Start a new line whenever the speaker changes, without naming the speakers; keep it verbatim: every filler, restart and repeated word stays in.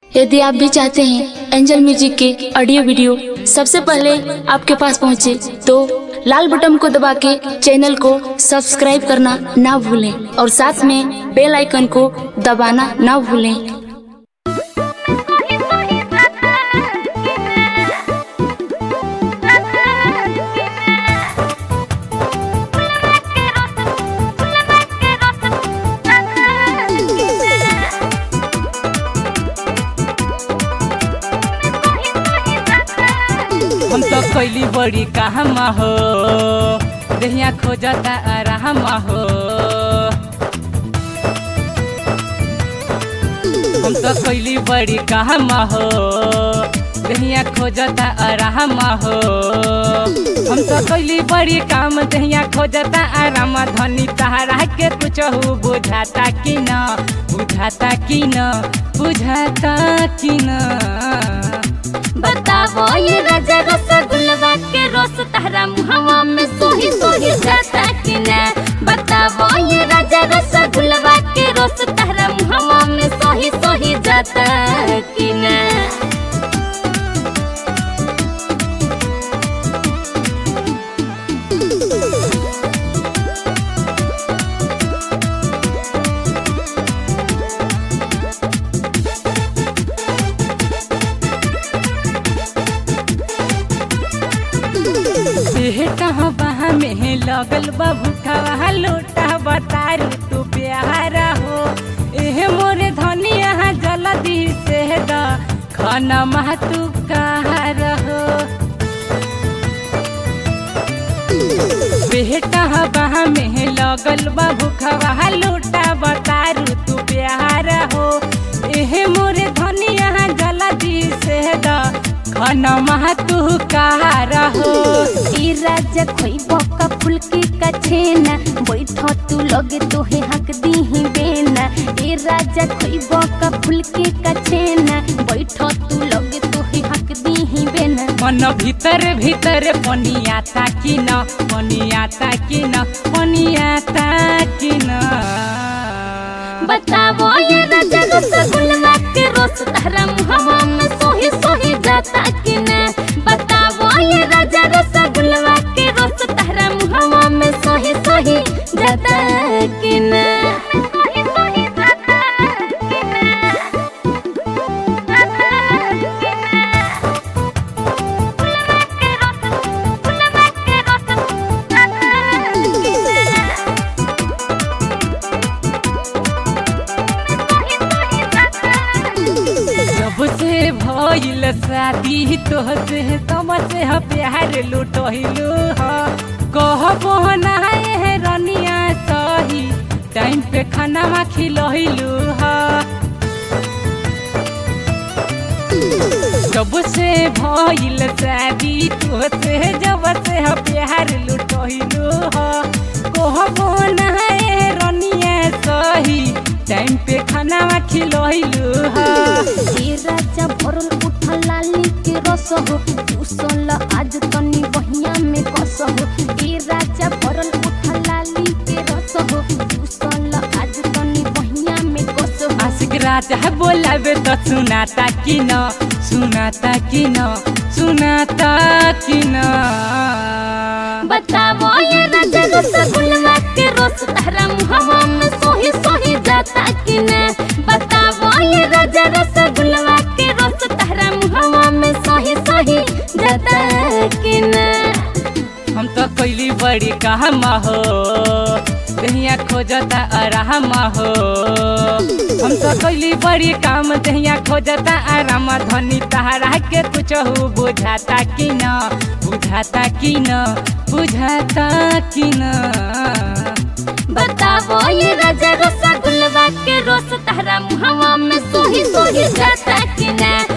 यदि आप भी चाहते हैं एंजल म्यूजिक के ऑडियो वीडियो सबसे पहले आपके पास पहुंचे, तो लाल बटन को दबा के चैनल को सब्सक्राइब करना ना भूलें और साथ में बेल आइकन को दबाना ना भूलें।
हम तो कैली बड़ी काम हो, देहिया खोजता आराम हो। हम तो कैली बड़ी काम हो, देहिया खोजता आराम हो। हम तो कैली बड़ी काम, देहिया खोजता आराम। धनी तहरा के कुछ हो बुझाता कि न, बुझाता कि न, बुझाता कि न।
बतावो ये राजा रसगुल्ला के रोस तहरा मुहवा में सोही सोही जाता कि न। बतावो ये राजा रसगुल्ला के रोस तहरा मुहवा में सोही सोही जाता कि न।
कहाँ बहा में लगल बाबू खवा लोटा बतारू तू प्यारा हो। एहे मोरे धनिया जल्दी से द खाना मह तू कहा रहो। बेटा बहा में लगल बाबू खवा लोटा बतारू तू प्यारा हो। एहे मोरे धनिया जल्दी से द खाना मह तू कहा रहो।
ई राजा खोइबो का फुलकी का छेना, बैठो तू लगे तोहे हक दीही बेना। ई राजा खोइबो का फुलकी का छेना, बैठो तू लगे तोहे हक दीही बेना।
मन भीतर भीतर पनियाता कि न, पनियाता कि न, पनियाता कि न।
बतावो ये राजा रसगुल्ला के रोस तहरा मुहवा में सोही सोही जाता कि न। बतावो ये राजा रसगुल्ला के रोस तहरा मुहवा में सोही सोही जाता कि न।
से भइल शादी तोहसे तमसे प्यार लुटहिलु ह। कहबो ना है रनिया सही टाइम पे खाना मा खिलहिलु ह। जब से भइल शादी तोहसे जब से प्यार लुटहिलु ह। कहबो ना है रनिया सही टाइम पे खाना मा खिलहिलु ह।
राजा भरल उठा लाली के रस हो, उसल आज तनी बहिया में कस हो। ए राजा भरल उठा लाली के रस हो, उसल आज तनी बहिया में कस हो।
आशिक राजा बोलाबे तो सुनाता कि न, सुनाता कि न, सुनाता कि न।
बतावो ये राजा रसगुल्ला के रोस तहरा मुहवा में सोही सोही जाता कि न। बतावो ये राजा रसगुल्ला के रोस तहरा मुहवा में सोही सोही जाता कि न।
हम तो कैली बड़ी काम हो, देहिया खोजता आराम हो। हम तो कैली बड़ी काम, देहिया खोजता आराम। धनी तहरा के कुछ हो बुझाता कि न, बुझाता कि न, बुझाता कि न।
बतावो ये राजा रसगुल्ला के रोस तहरा मुहवा में सोही सोही जाता कि न।